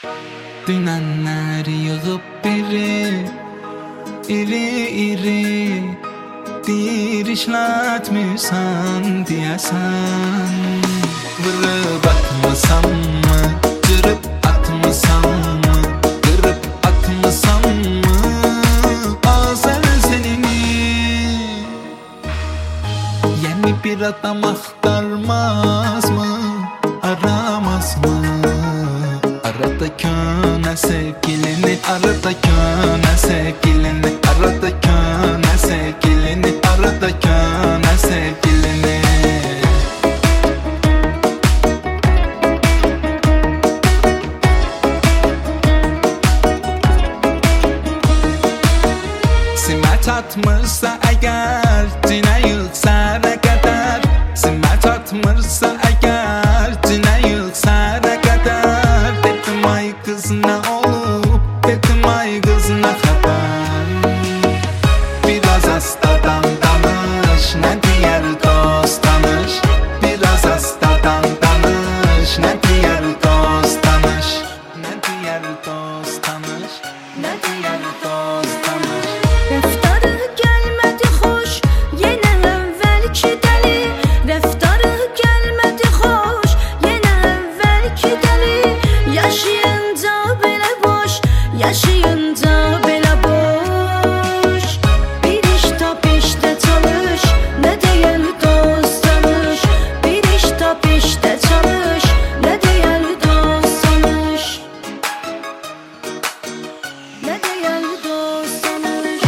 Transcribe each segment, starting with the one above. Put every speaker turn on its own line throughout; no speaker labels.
Dünenler yığıp biri iri deyir işlətmirsən deyəsən. Vırıb atmısan mı, cırıb atmısan mı, qırıb atmısan mı azəl senini? Yeni bir adam axtarmaz mı, aramaz mı? Arada köne sevgilini, arada köne sevgilini, arada köne sevgilini, arada köne sevgilini. Simət atmırsa əgər, cinə yığsa nə qədər. Simət atmırsa əgər, cinə yığsa nə qədər. Dedim ay qız nə olub, dedim ay qız nə xəbər. Biraz astadan danış, nə deyər dost tanış. Biraz astadan danış, nə deyər dost tanış. Nə deyər dost tanış, nə deyər dost tanış.
Rəftarı gəlmədi xoş, yenə əvvəlki dəli. Rəftarı gəlmədi xoş, yenə əvvəlki dəli. Yaşayınca belə boş, yaşayınca belə boş. Bir iş tap işte çalış, nə deyər dost tanış. Bir iş tap işte çalış, nə deyər dost tanış. Nə deyər dost tanış.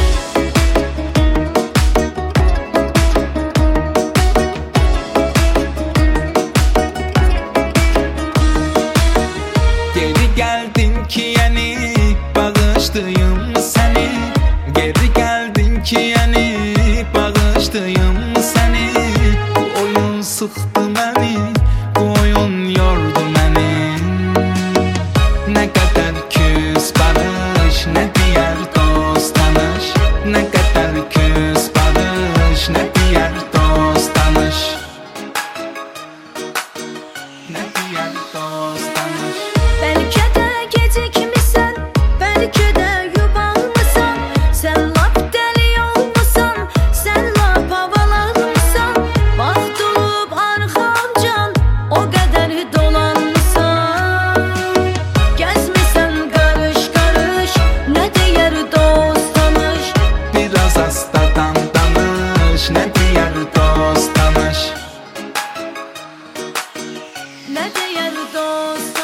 Geri geldin ki yeni bağışlayım seni. Geri geldin ki yeni bağışlayım seni. Bu oyun sıktı beni, bu oyun yordu beni. Ne kadar küs barış, ne diğer dost tanış. Ne kadar küs barış, ne diğer dost tanış. Ne diğer dost tanış.
Bəlkə də gecikmisən, bəlkə də yubanmısan. Sən lap dəli olmusan, sən lap havalanmısan. Vaxt olub arxamcan, o qədər dolanmısan. Gəzmisən qarış qarış, nə deyər dost tanış.
Biraz astadan danış, ne diğer dost tanış.
Nə deyər dost